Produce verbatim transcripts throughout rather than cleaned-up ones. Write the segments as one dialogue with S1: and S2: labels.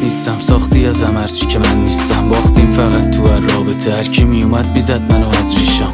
S1: نیستم، ساختی ازم هرچی که من نیستم. باختیم فقط تو هر رابطه، هر کی میومد بیزد منو از ریشم.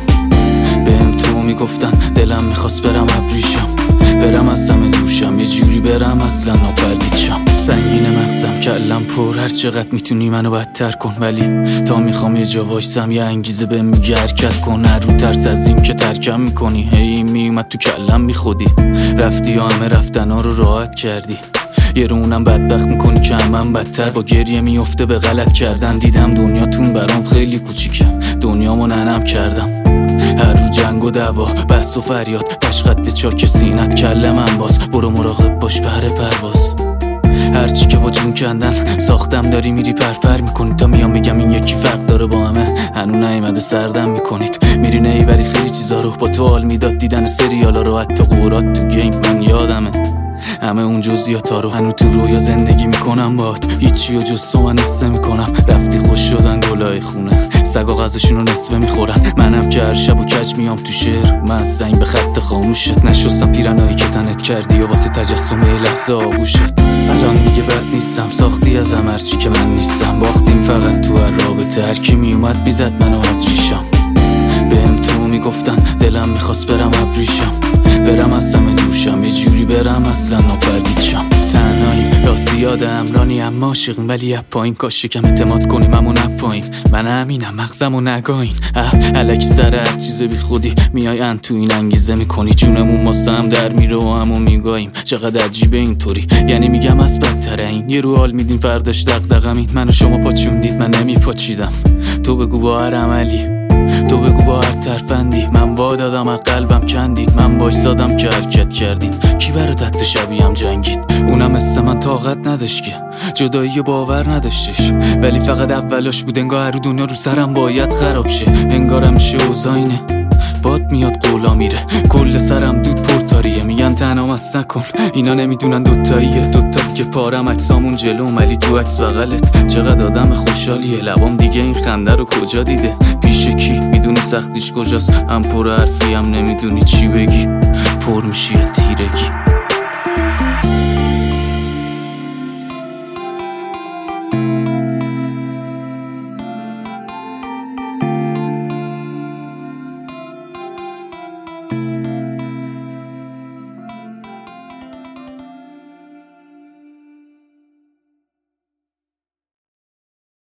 S1: بهم تو میگفتن دلم میخواست برم ابریشم، برم از همه دوشم، یه جوری برم اصلا ناپدید شم. سنگین مغزم کلم پر، هر چقدر میتونی منو بدتر کن، ولی تا میخوام یه جا وایسم یه انگیزه بهم میگه حرکت کن. هر رو ترس از این که ترکم میکنی، هی میومد تو کلم میخودی، رفتی یا همه رفتنا رو راحت کردی. یه رو اونم بدبخت میکنی که همم بدتر، با گریه میفته به غلط کردن. دیدم دنیاتون برام خیلی کوچیکه، دنیامو ننم کردم. هر رو جنگ و دعوا، بحث و فریاد، تشخط چاک سینت کله من باز. برو مراقب باش بهر پرواز، هرچی که با جون کندن ساختم داری میری پرپر میکنی. تا میام بگم این یکی فرق داره با همه، هنو نیومده سردم میکنید. میری نیبری خیلی چیزا رو با تو حال میداد، دیدن سریالا رو، حتی قورات تو گیم من یادمه. همه اون جزئیاتا رو هنو تو رویا زندگی میکنم باهات، هیچی و جز تو من نصفه میکنم. رفتی خوش شدن گلای خونه، سگا غذاشونو نصفه میخورن. منم که هر شب و کج میام تو شعر، من زنگ به خط خاموشت نشستم. پیرنایی که تنت کردی و واسه تجسم لحظه آغوشت. الان دیگه بد نیستم، ساختی ازم هرچی که من نیستم. باختیم فقط تو هر رابطه، هر کی میومد بیزد منو از ریشم. بهم تو میگفتن دلم میخواست برم ابریشم، برم از همه دوشم، یه جوری برم اصلا ناپدید شم. تنهاییم راستی یاد امرانی اما عاشقیم، ولی اب پایین کاش شکم اعتماد کنیم همون اب پایین. من همینم مغزمو نگاین، اه الکی سر هر چیز بی خودی میای ان تو این انگیزه میکنی. جونمون ماسه هم در میره و همون میگاییم، چقدر عجیبه اینطوری. یعنی میگم از بدتره این، یه رو حال میدین فرداش دغدغم این. من و شما پاچوندید من نمیپاچیدم، تو بگو با هر عملی، تو بگو با هر ترفندی. من وا دادم از قلبم کندید، من وایسادم که حرکت کردین. کی برات حتی شبیهم جنگید، اونم مثل من طاقت نداشت که جدایی باور نداشتش. ولی فقط اولاش بود، انگار هر دنیا رو سرم باید خراب شه. انگارم میشه اوزاینه باد میاد قولا میره، کل سرم دود پرتاریه. میگن تنها مست نکن، اینا نمیدونن دوتاییه. دوتا دیگه پارم عکسامون جلوم، ولی تو عکس بغلت چقدر آدم خوشحالیه. لبام دیگه این خنده رو کجا دیده، پیش کی میدونی سختیش کجاست. هم پر حرفی هم نمیدونی چی بگی، پر میشی تیرگی.